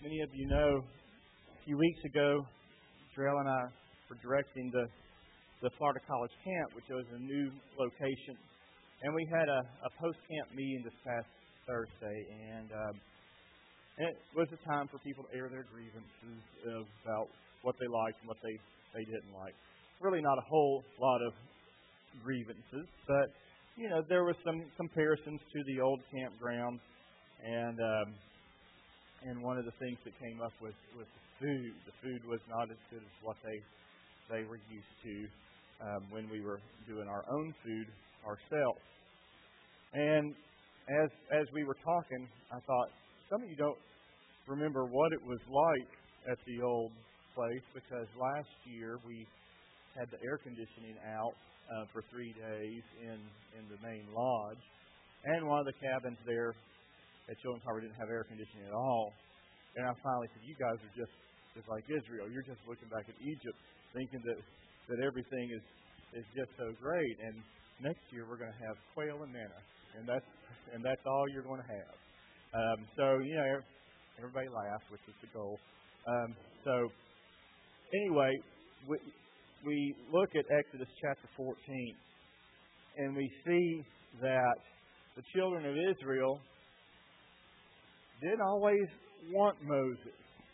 many of you know, a few weeks ago, Jarrell and I were directing the Florida College Camp, which was a new location. And we had a post-camp meeting this past Thursday, and it was a time for people to air their grievances about what they liked and what they didn't like. Really not a whole lot of grievances, but, there was some comparisons to the old campground, and one of the things that came up was the food. The food was not as good as what they were used to when we were doing our own food ourselves. And as we were talking, I thought, some of you don't remember what it was like at the old place, because last year we had the air conditioning out for 3 days in the main lodge, and one of the cabins there at Children's Harbor didn't have air conditioning at all. And I finally said, you guys are just like Israel. You're just looking back at Egypt, thinking that everything is just so great. And next year we're going to have quail and manna, and that's all you're going to have. So everybody laughed, which is the goal. So anyway, we look at Exodus chapter 14, and we see that the children of Israel didn't always want Moses.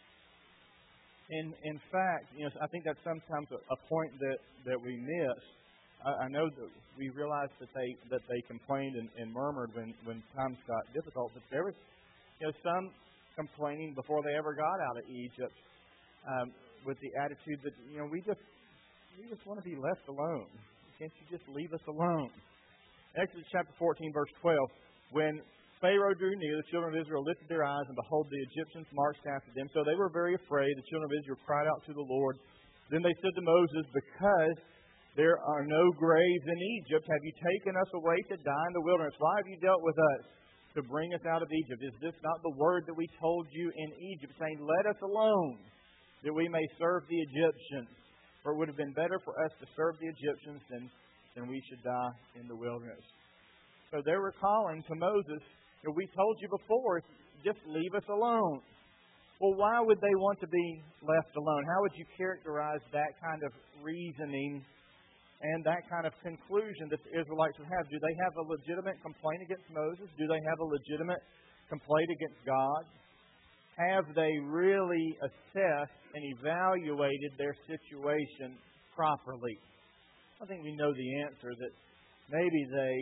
In fact, I think that's sometimes a point that we miss. I know that we realize that they complained and murmured when times got difficult, but there was some complaining before they ever got out of Egypt with the attitude that we just want to be left alone. Can't you just leave us alone? Exodus chapter 14, verse 12. When Pharaoh drew near, the children of Israel lifted their eyes, and behold, the Egyptians marched after them. So they were very afraid. The children of Israel cried out to the Lord. Then they said to Moses, because there are no graves in Egypt, have you taken us away to die in the wilderness? Why have you dealt with us to bring us out of Egypt? Is this not the word that we told you in Egypt, saying, let us alone, that we may serve the Egyptians? For it would have been better for us to serve the Egyptians than we should die in the wilderness. So they were calling to Moses, we told you before, just leave us alone. Well, why would they want to be left alone? How would you characterize that kind of reasoning and that kind of conclusion that the Israelites would have? Do they have a legitimate complaint against Moses? Do they have a legitimate complaint against God? Have they really assessed and evaluated their situation properly? I think we know the answer, that maybe they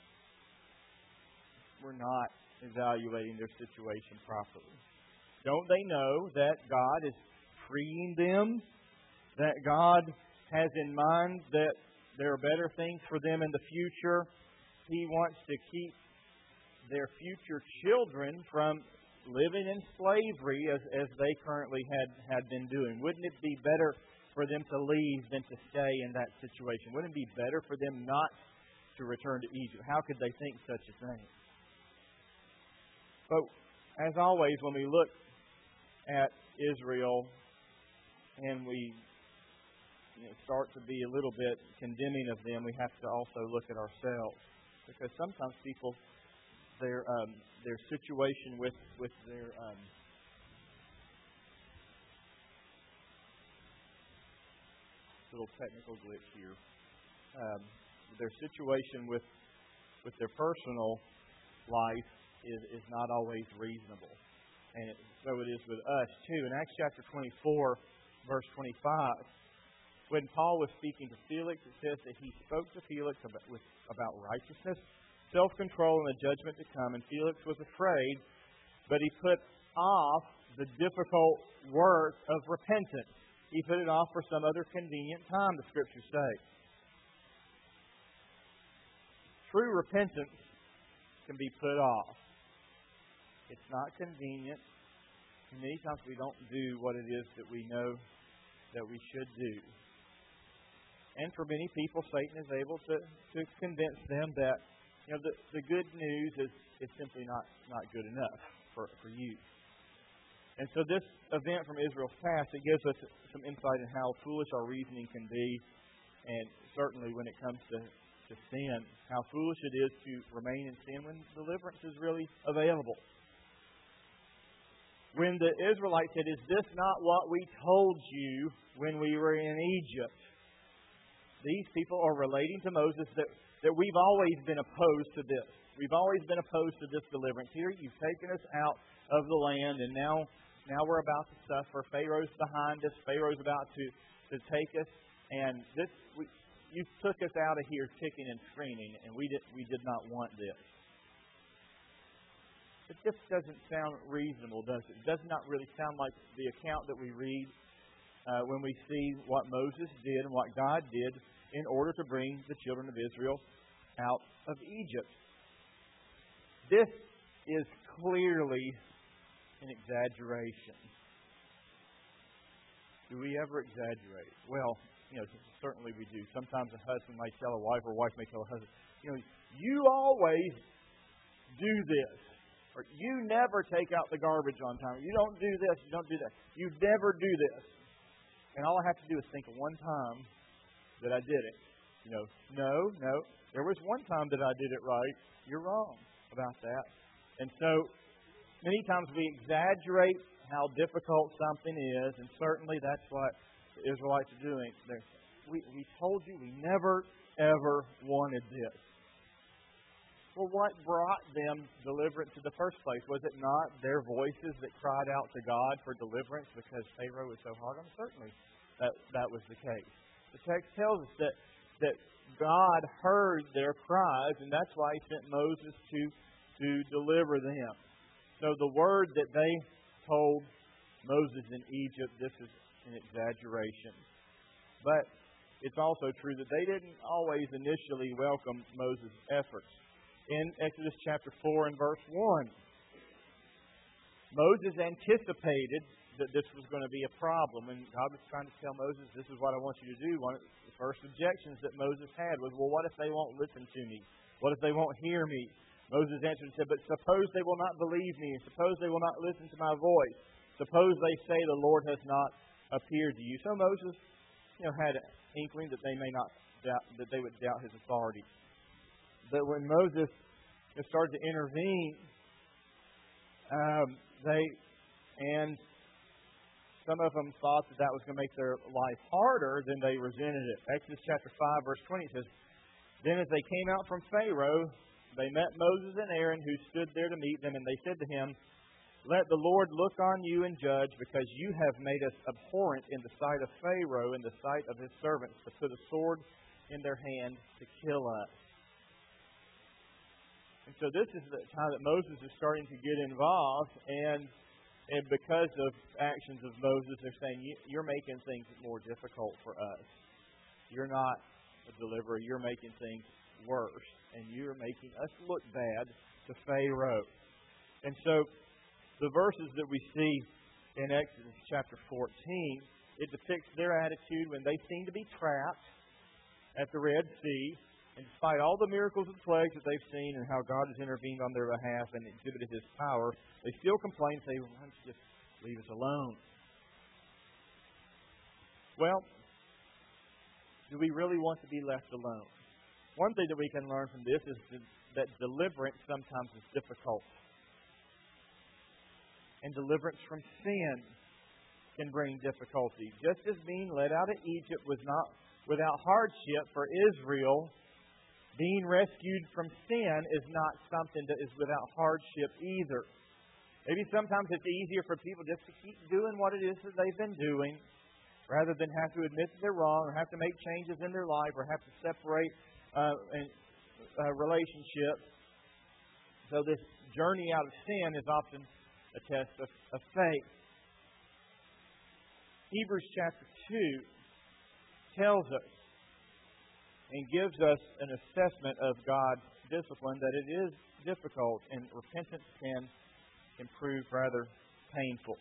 were not evaluating their situation properly. Don't they know that God is freeing them? That God has in mind that there are better things for them in the future? He wants to keep their future children from living in slavery as they currently had been doing. Wouldn't it be better for them to leave than to stay in that situation? Wouldn't it be better for them not to return to Egypt? How could they think such a thing? But as always, when we look at Israel and we start to be a little bit condemning of them, we have to also look at ourselves, because sometimes people, their situation with their little technical glitch here, their situation with their personal life is not always reasonable. And so it is with us too. In Acts chapter 24, verse 25, when Paul was speaking to Felix, it says that he spoke to Felix about righteousness, self-control, and the judgment to come. And Felix was afraid, but he put off the difficult work of repentance. He put it off for some other convenient time, the Scriptures say. True repentance can be put off. It's not convenient. Many times we don't do what it is that we know that we should do. And for many people, Satan is able to convince them that the good news is simply not good enough for you. And so this event from Israel's past, it gives us some insight in how foolish our reasoning can be, and certainly when it comes to sin, how foolish it is to remain in sin when deliverance is really available. when the Israelites said, "Is this not what we told you when we were in Egypt?" These people are relating to Moses that we've always been opposed to this. We've always been opposed to this deliverance. Here, you've taken us out of the land, and now we're about to suffer. Pharaoh's behind us. Pharaoh's about to take us, and you took us out of here kicking and screaming, and we did not want this. It just doesn't sound reasonable, does it? It does not really sound like the account that we read when we see what Moses did and what God did in order to bring the children of Israel out of Egypt. This is clearly an exaggeration. Do we ever exaggerate? Well, certainly we do. Sometimes a husband might tell a wife, or a wife may tell a husband, you always do this. Or you never take out the garbage on time. You don't do this, you don't do that. You never do this. And all I have to do is think of one time that I did it. No. There was one time that I did it right. You're wrong about that. And so, many times we exaggerate how difficult something is, and certainly that's what the Israelites are doing. We told you we never, ever wanted this. Well, what brought them deliverance in the first place? Was it not their voices that cried out to God for deliverance because Pharaoh was so hard on them? Certainly that was the case. The text tells us that God heard their cries, and that's why He sent Moses to deliver them. So the word that they told Moses in Egypt, this is an exaggeration. But it's also true that they didn't always initially welcome Moses' efforts. In Exodus chapter 4 and verse 1, Moses anticipated that this was going to be a problem. And God was trying to tell Moses, this is what I want you to do. One of the first objections that Moses had was, well, what if they won't listen to me? What if they won't hear me? Moses answered and said, but suppose they will not believe me, and suppose they will not listen to my voice. Suppose they say the Lord has not appeared to you. So Moses, had an inkling that they may not doubt, that they would doubt his authority. But when Moses started to intervene, some of them thought that was going to make their life harder, then they resented it. Exodus chapter 5, verse 20 says, then as they came out from Pharaoh, they met Moses and Aaron, who stood there to meet them, and they said to him, let the Lord look on you and judge, because you have made us abhorrent in the sight of Pharaoh, in the sight of his servants, to put a sword in their hand to kill us. And so this is the time that Moses is starting to get involved, and because of actions of Moses, they're saying, you're making things more difficult for us. You're not a deliverer. You're making things worse, and you're making us look bad to Pharaoh. And so the verses that we see in Exodus chapter 14, it depicts their attitude when they seem to be trapped at the Red Sea. And despite all the miracles and plagues that they've seen and how God has intervened on their behalf and exhibited His power, they still complain and say, why don't you just leave us alone? Well, do we really want to be left alone? One thing that we can learn from this is that deliverance sometimes is difficult. And deliverance from sin can bring difficulty. Just as being led out of Egypt was not without hardship for Israel, being rescued from sin is not something that is without hardship either. Maybe sometimes it's easier for people just to keep doing what it is that they've been doing rather than have to admit that they're wrong or have to make changes in their life or have to separate relationships. So this journey out of sin is often a test of faith. Hebrews chapter 2 tells us and gives us an assessment of God's discipline, that it is difficult and repentance can prove rather painful.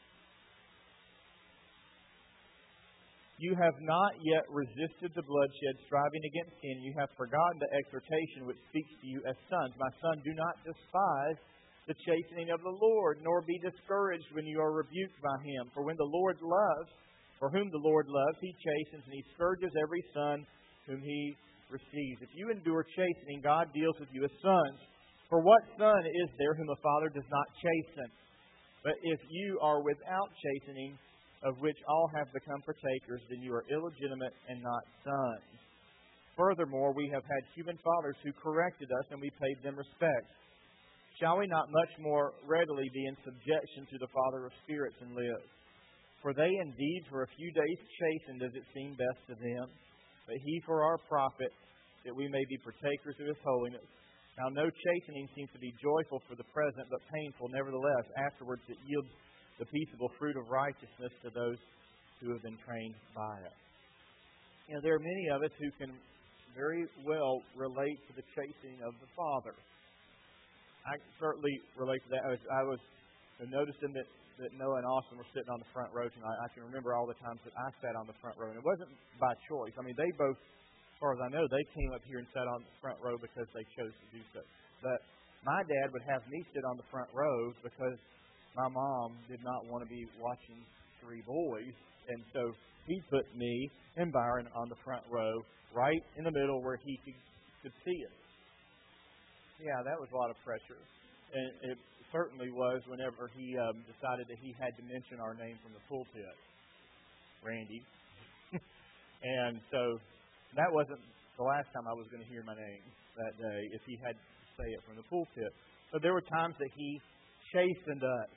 You have not yet resisted the bloodshed, striving against sin. You have forgotten the exhortation which speaks to you as sons. My son, do not despise the chastening of the Lord, nor be discouraged when you are rebuked by Him. For whom the Lord loves, He chastens, and He scourges every son whom He receives. If you endure chastening, God deals with you as sons. For what son is there whom a father does not chasten? But if you are without chastening, of which all have become partakers, then you are illegitimate and not sons. Furthermore, we have had human fathers who corrected us, and we paid them respect. Shall we not much more readily be in subjection to the Father of spirits and live? For they indeed for a few days chastened as it seemed best to them, but He for our profit, that we may be partakers of His holiness. Now no chastening seems to be joyful for the present, but painful nevertheless. Afterwards it yields the peaceable fruit of righteousness to those who have been trained by it. There are many of us who can very well relate to the chastening of the Father. I certainly relate to that. I was noticing that Noah and Austin were sitting on the front row tonight. I can remember all the times that I sat on the front row, and it wasn't by choice. I mean, they both, as far as I know, they came up here and sat on the front row because they chose to do so. But my dad would have me sit on the front row because my mom did not want to be watching three boys, and so he put me and Byron on the front row, right in the middle where he could see it. Yeah, that was a lot of pressure, and it certainly was whenever he decided that he had to mention our name from the pulpit, Randy. And so that wasn't the last time I was going to hear my name that day if he had to say it from the pulpit. So there were times that he chastened us.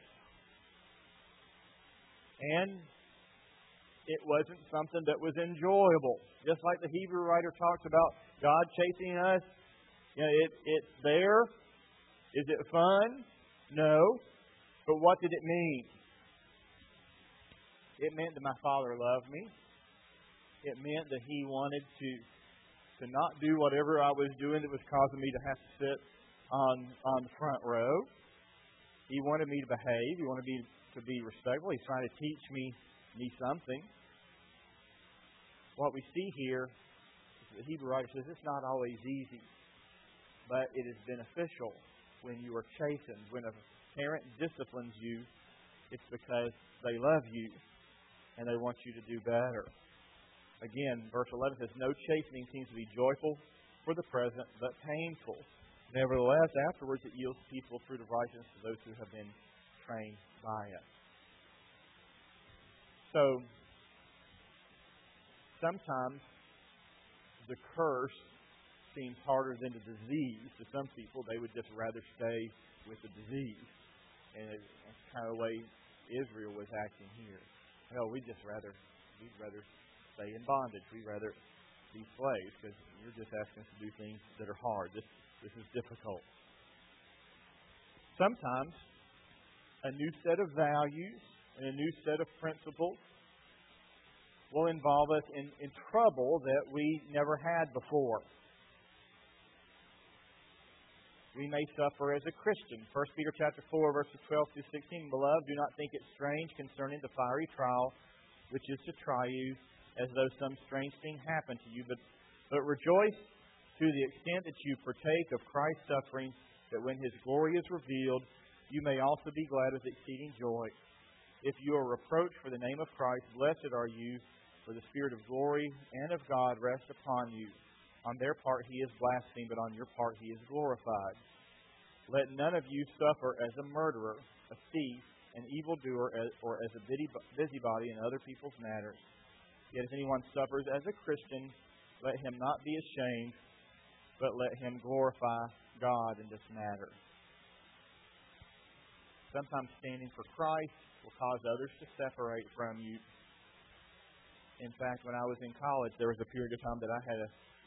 And it wasn't something that was enjoyable. Just like the Hebrew writer talks about God chastening us. It's there. Is it fun? No. But what did it mean? It meant that my Father loved me. It meant that He wanted to not do whatever I was doing that was causing me to have to sit on the front row. He wanted me to behave. He wanted me to be respectful. He's trying to teach me something. What we see here, the Hebrew writer says, it's not always easy, but it is beneficial when you are chastened. When a parent disciplines you, it's because they love you and they want you to do better. Again, verse 11 says, no chastening seems to be joyful for the present, but painful. Nevertheless, afterwards it yields peaceful fruit of righteousness to those who have been trained by it. So, sometimes the curse seems harder than the disease. To some people, they would just rather stay with the disease. And that's kind of the way Israel was acting here. Hell, we'd rather stay in bondage. We'd rather be slaves because you're just asking us to do things that are hard. This is difficult. Sometimes a new set of values and a new set of principles will involve us in trouble that we never had before. We may suffer as a Christian. 1 Peter chapter 4, verses 12 through 16. Beloved, do not think it strange concerning the fiery trial, which is to try you, as though some strange thing happened to you. But rejoice to the extent that you partake of Christ's suffering, that when His glory is revealed, you may also be glad with exceeding joy. If you are reproached for the name of Christ, blessed are you, for the Spirit of glory and of God rests upon you. On their part He is blasphemed, but on your part He is glorified. Let none of you suffer as a murderer, a thief, an evildoer, or as a busybody in other people's matters. Yet if anyone suffers as a Christian, let him not be ashamed, but let him glorify God in this matter. Sometimes standing for Christ will cause others to separate from you. In fact, when I was in college, there was a period of time that I had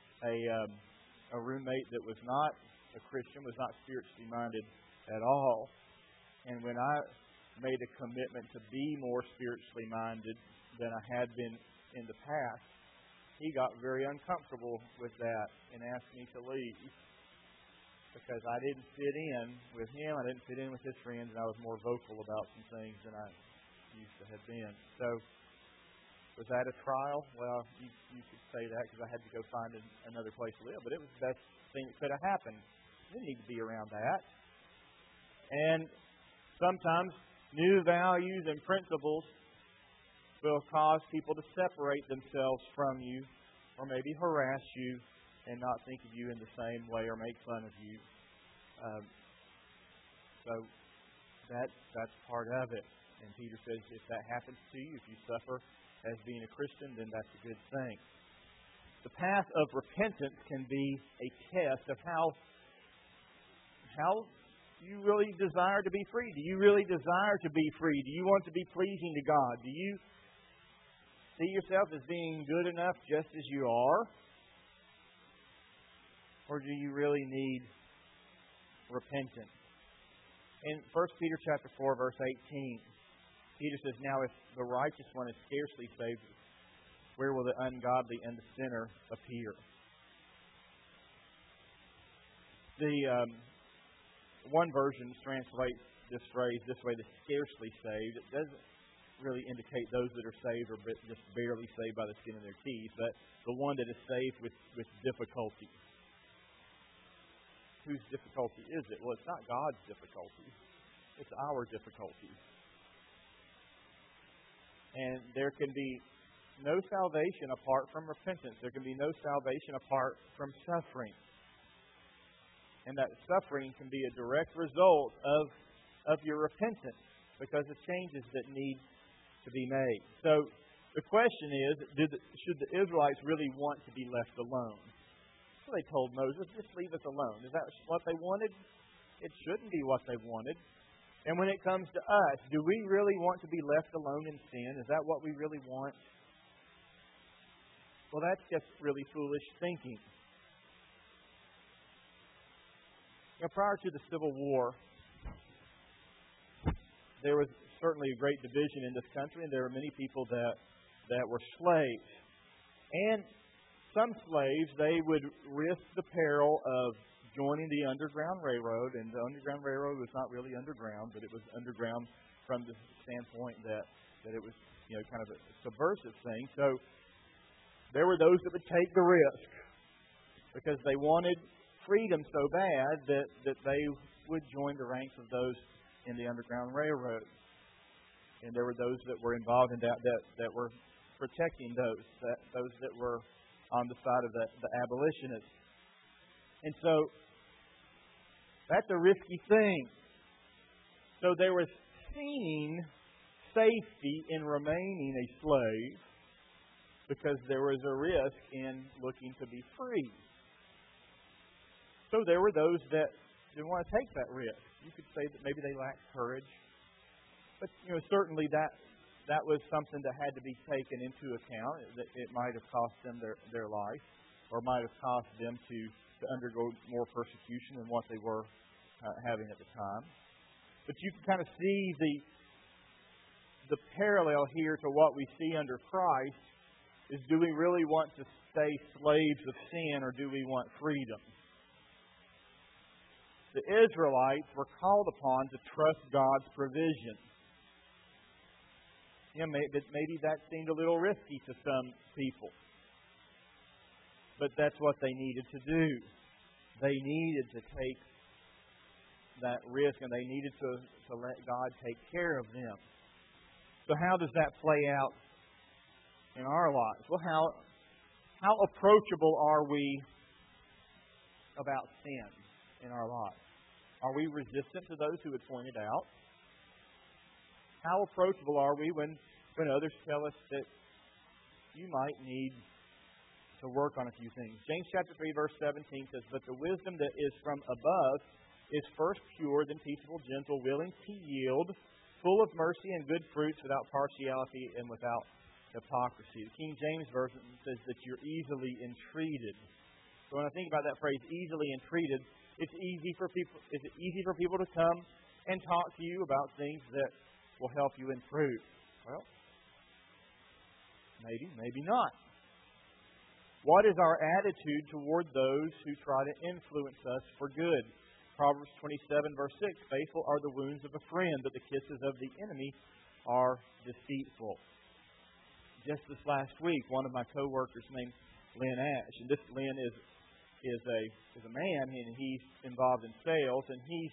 a roommate that was not a Christian, was not spiritually minded at all. And when I made a commitment to be more spiritually minded than I had been in the past, he got very uncomfortable with that and asked me to leave because I didn't fit in with him, I didn't fit in with his friends, and I was more vocal about some things than I used to have been. So, was that a trial? Well, you could say that because I had to go find another place to live, but it was the best thing that could have happened. You didn't need to be around that. And sometimes new values and principles will cause people to separate themselves from you or maybe harass you and not think of you in the same way or make fun of you. So That's part of it. And Peter says, if that happens to you, if you suffer as being a Christian, then that's a good thing. The path of repentance can be a test of how you really desire to be free. Do you really desire to be free? Do you want to be pleasing to God? Do you see yourself as being good enough just as you are? Or do you really need repentance? In 1 Peter chapter 4, verse 18, Peter says, now if the righteous one is scarcely saved, where will the ungodly and the sinner appear? The one version translates this phrase this way, the scarcely saved. It doesn't really indicate those that are saved or just barely saved by the skin of their teeth, but the one that is saved with difficulty. Whose difficulty is it? Well, it's not God's difficulty. It's our difficulty. And there can be no salvation apart from repentance. There can be no salvation apart from suffering. And that suffering can be a direct result of your repentance because of changes that need to be made. So the question is, should the Israelites really want to be left alone? So they told Moses, just leave us alone. Is that what they wanted? It shouldn't be what they wanted. And when it comes to us, do we really want to be left alone in sin? Is that what we really want? Well, that's just really foolish thinking. Prior to the Civil War, there was certainly a great division in this country, and there were many people that were slaves. And some slaves, they would risk the peril of joining the Underground Railroad, and the Underground Railroad was not really underground, but it was underground from the standpoint that it was, kind of a subversive thing. So there were those that would take the risk because they wanted freedom so bad that they would join the ranks of those in the Underground Railroad. And there were those that were involved in that were protecting those that were on the side of the abolitionists. And so that's a risky thing. So there was seen safety in remaining a slave because there was a risk in looking to be free. So there were those that didn't want to take that risk. You could say that maybe they lacked courage. But certainly that was something that had to be taken into account. It might have cost them their life, or might have cost them to undergo more persecution than what they were having at the time. But you can kind of see the parallel here to what we see under Christ is, do we really want to stay slaves of sin, or do we want freedom? The Israelites were called upon to trust God's provision. Maybe that seemed a little risky to some people. But that's what they needed to do. They needed to take that risk, and they needed to let God take care of them. So how does that play out in our lives? Well, how approachable are we about sin in our lives? Are we resistant to those who would point it out? How approachable are we when others tell us that you might need to work on a few things? James chapter 3, verse 17 says, but the wisdom that is from above is first pure, then peaceable, gentle, willing to yield, full of mercy and good fruits, without partiality and without hypocrisy. The King James Version says that you're easily entreated. So when I think about that phrase, easily entreated, is it easy for people to come and talk to you about things that will help you improve? Well, maybe not. What is our attitude toward those who try to influence us for good? Proverbs 27, verse 6, faithful are the wounds of a friend, but the kisses of the enemy are deceitful. Just this last week, one of my co-workers named Lynn Ash, and this Lynn is a man, and he's involved in sales, and he's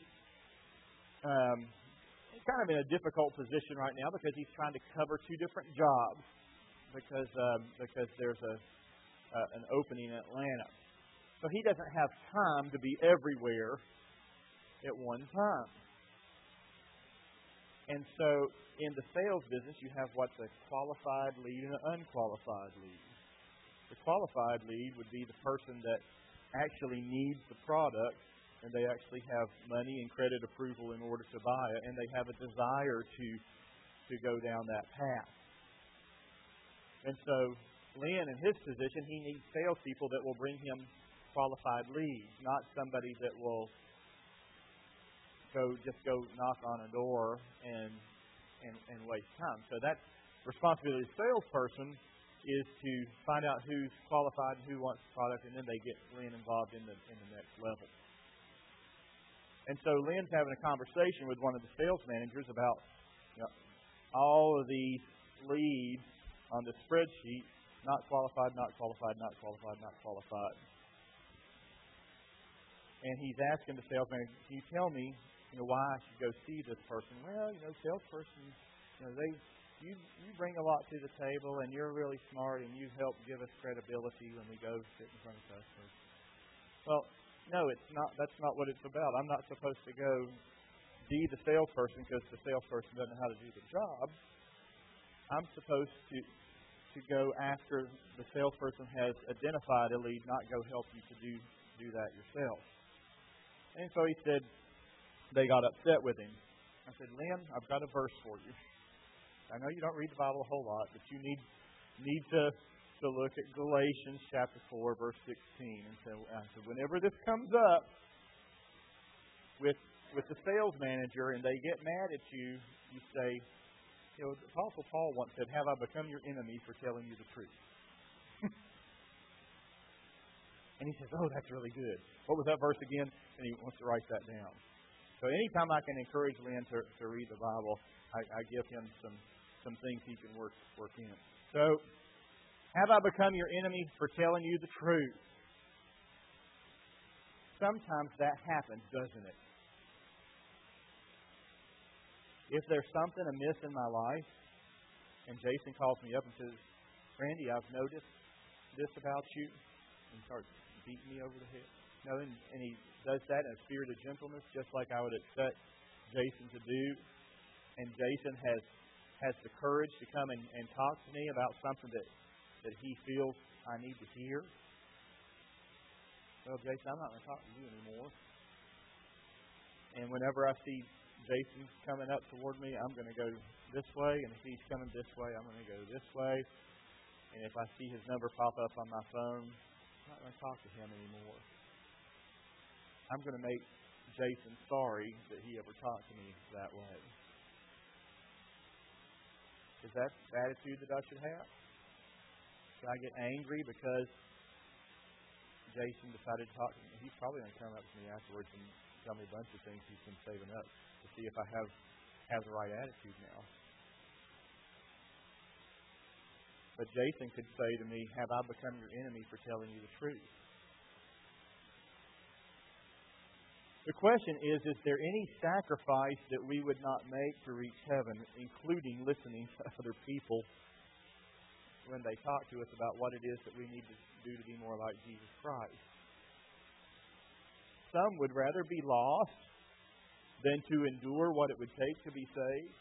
kind of in a difficult position right now because he's trying to cover two different jobs because there's an opening in Atlanta. So he doesn't have time to be everywhere at one time. And so in the sales business, you have what's a qualified lead and an unqualified lead. The qualified lead would be the person that actually needs the product, and they actually have money and credit approval in order to buy it, and they have a desire to go down that path. And so Lynn, in his position, he needs salespeople that will bring him qualified leads, not somebody that will just go knock on a door and waste time. So that responsibility of the salesperson is to find out who's qualified and who wants the product, and then they get Lynn involved in the next level. And so Lynn's having a conversation with one of the sales managers about all of these leads on the spreadsheet, not qualified, not qualified, not qualified, not qualified. And he's asking the sales manager, can you tell me, why I should go see this person? Well, salesperson, you bring a lot to the table, and you're really smart, and you help give us credibility when we go sit in front of customers. Well, no, it's not. That's not what it's about. I'm not supposed to go be the salesperson because the salesperson doesn't know how to do the job. I'm supposed to go after the salesperson has identified a lead, not go help you to do that yourself. And so he said, they got upset with him. I said, Lynn, I've got a verse for you. I know you don't read the Bible a whole lot, but you need to look at Galatians chapter 4, verse 16. And so I said, whenever this comes up with the sales manager and they get mad at you, you say, the Apostle Paul once said, have I become your enemy for telling you the truth? And he says, oh, that's really good. What was that verse again? And he wants to write that down. So anytime I can encourage Lynn to read the Bible, I give him some things he can work in. So, have I become your enemy for telling you the truth? Sometimes that happens, doesn't it? If there's something amiss in my life, and Jason calls me up and says, Randy, I've noticed this about you, and starts beating me over the head. And he does that in a spirit of gentleness, just like I would expect Jason to do. And Jason has the courage to come and talk to me about something that he feels I need to hear. Well, Jason, I'm not going to talk to you anymore. And whenever I see Jason coming up toward me, I'm going to go this way. And if he's coming this way, I'm going to go this way. And if I see his number pop up on my phone, I'm not going to talk to him anymore. I'm going to make Jason sorry that he ever talked to me that way. Is that the attitude that I should have? Should I get angry because Jason decided to talk to me? He's probably going to come up to me afterwards and tell me a bunch of things he's been saving up to see if I have the right attitude now. But Jason could say to me, have I become your enemy for telling you the truth? The question is there any sacrifice that we would not make to reach heaven, including listening to other people when they talk to us about what it is that we need to do to be more like Jesus Christ? Some would rather be lost than to endure what it would take to be saved.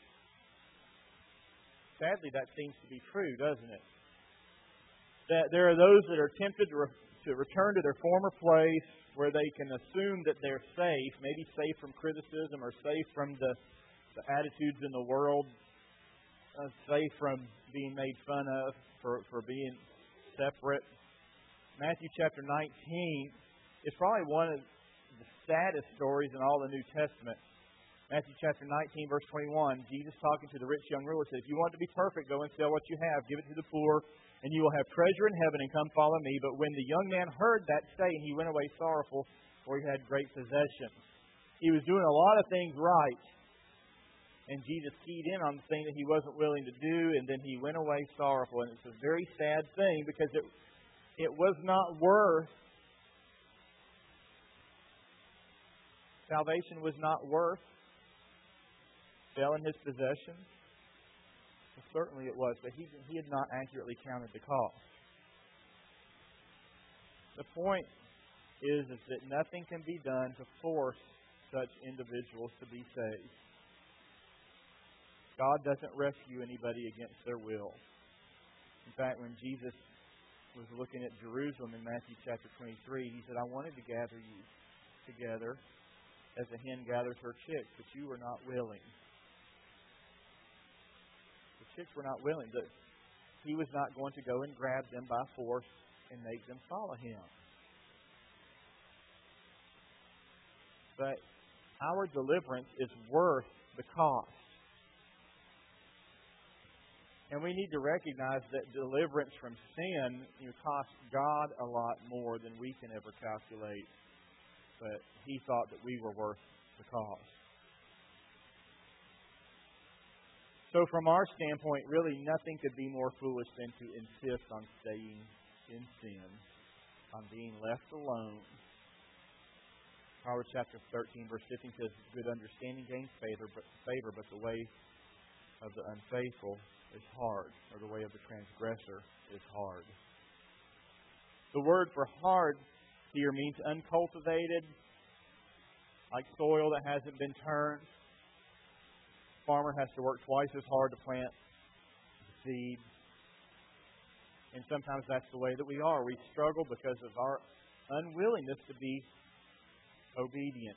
Sadly, that seems to be true, doesn't it? That there are those that are tempted to return to their former place, where they can assume that they're safe, maybe safe from criticism or safe from the attitudes in the world, safe from being made fun of for being separate. Matthew chapter 19 is probably one of the saddest stories in all the New Testament. Matthew chapter 19, verse 21, Jesus talking to the rich young ruler said, if you want to be perfect, go and sell what you have, give it to the poor, and you will have treasure in heaven, and come follow me. But when the young man heard that saying, he went away sorrowful, for he had great possessions. He was doing a lot of things right. And Jesus keyed in on the thing that he wasn't willing to do, and then he went away sorrowful. And it's a very sad thing, because it was not worth, salvation was not worth selling his possessions. Well, certainly it was, but he had not accurately counted the cost. The point is that nothing can be done to force such individuals to be saved. God doesn't rescue anybody against their will. In fact, when Jesus was looking at Jerusalem in Matthew chapter 23, He said, I wanted to gather you together as a hen gathers her chicks, but you were not willing. The chicks were not willing. He was not going to go and grab them by force and make them follow Him. But our deliverance is worth the cost. And we need to recognize that deliverance from sin costs God a lot more than we can ever calculate. But He thought that we were worth the cost. So from our standpoint, really nothing could be more foolish than to insist on staying in sin, on being left alone. Proverbs chapter 13, verse 15 says, good understanding gains favor, but the way of the unfaithful is hard, or the way of the transgressor is hard. The word for hard here means uncultivated, like soil that hasn't been turned. The farmer has to work twice as hard to plant seed. And sometimes that's the way that we are. We struggle because of our unwillingness to be obedient.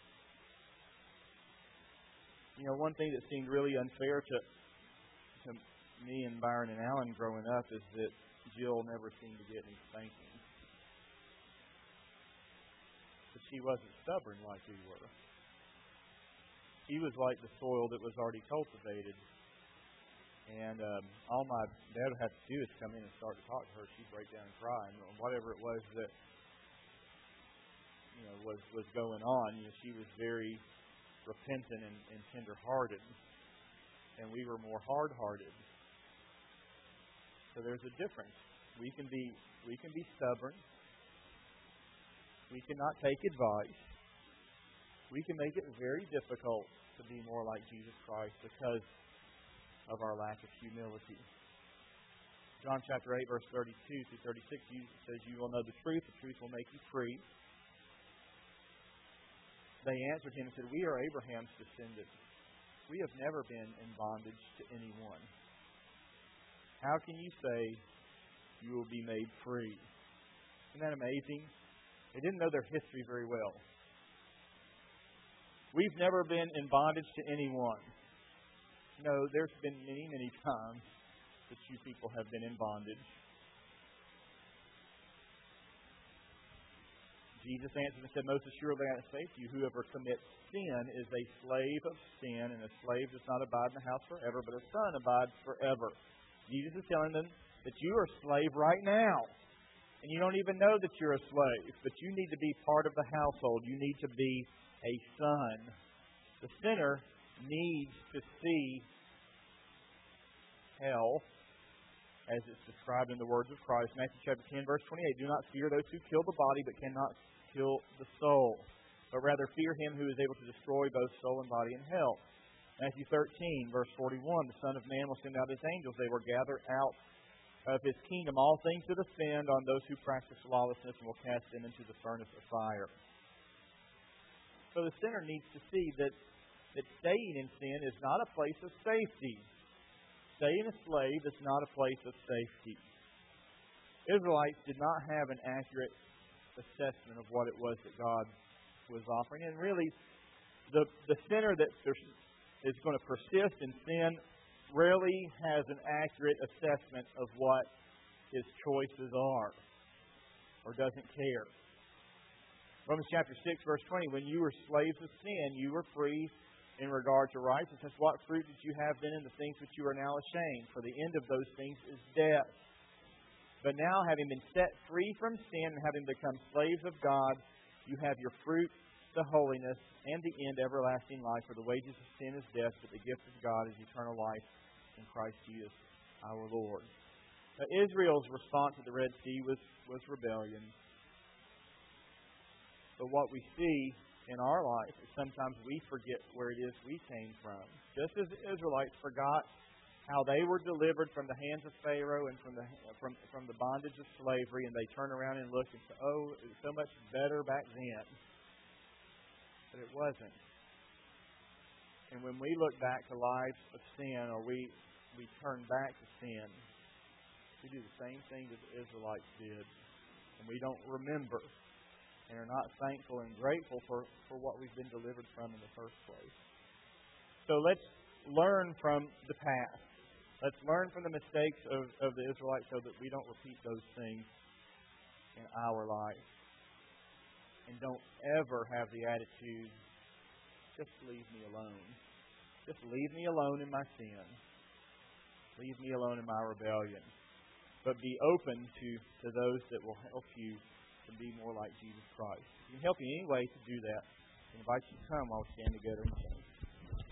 One thing that seemed really unfair to me and Byron and Alan growing up is that Jill never seemed to get any spanking. But she wasn't stubborn like we were. She was like the soil that was already cultivated. And all my dad would have to do is come in and start to talk to her. She'd break down and cry. And whatever it was that was going on, she was very repentant and tender-hearted. And we were more hard-hearted. So there's a difference. We can be stubborn. We cannot take advice. We can make it very difficult to be more like Jesus Christ because of our lack of humility. John chapter 8, verse 32 through 36 says, you will know the truth will make you free. They answered him and said, we are Abraham's descendants. We have never been in bondage to anyone. How can you say you will be made free? Isn't that amazing? They didn't know their history very well. We've never been in bondage to anyone. No, there's been many, many times that you people have been in bondage. Jesus answered and said, most assuredly I say to you, whoever commits sin is a slave of sin, and a slave does not abide in the house forever, but a son abides forever. Jesus is telling them that you are a slave right now. And you don't even know that you're a slave, but you need to be part of the household. You need to be a son. The sinner needs to see hell as it's described in the words of Christ. Matthew chapter 10, verse 28. Do not fear those who kill the body, but cannot kill the soul, but rather fear him who is able to destroy both soul and body in hell. Matthew 13, verse 41. The Son of Man will send out his angels. They will gather out of his kingdom all things that offend on those who practice lawlessness, and will cast them into the furnace of fire. So the sinner needs to see that staying in sin is not a place of safety. Staying a slave is not a place of safety. Israelites did not have an accurate assessment of what it was that God was offering. And really, the sinner that is going to persist in sin rarely has an accurate assessment of what his choices are, or doesn't care. Romans chapter 6, verse 20, when you were slaves of sin, you were free in regard to righteousness. What fruit did you have then in the things which you are now ashamed? For the end of those things is death. But now, having been set free from sin and having become slaves of God, you have your fruit, the holiness, and the end, everlasting life. For the wages of sin is death, but the gift of God is eternal life in Christ Jesus our Lord. Now, Israel's response to the Red Sea was rebellion. But what we see in our life is sometimes we forget where it is we came from. Just as the Israelites forgot how they were delivered from the hands of Pharaoh and from the bondage of slavery, and they turn around and look and say, oh, it was so much better back then. But it wasn't. And when we look back to lives of sin, or we turn back to sin, we do the same thing that the Israelites did. And we don't remember and are not thankful and grateful for what we've been delivered from in the first place. So let's learn from the past. Let's learn from the mistakes of the Israelites so that we don't repeat those things in our life. And don't ever have the attitude, just leave me alone. Just leave me alone in my sin. Leave me alone in my rebellion. But be open to those that will help you to be more like Jesus Christ. If we can help you in any way to do that, I invite you to come while we stand together and sing.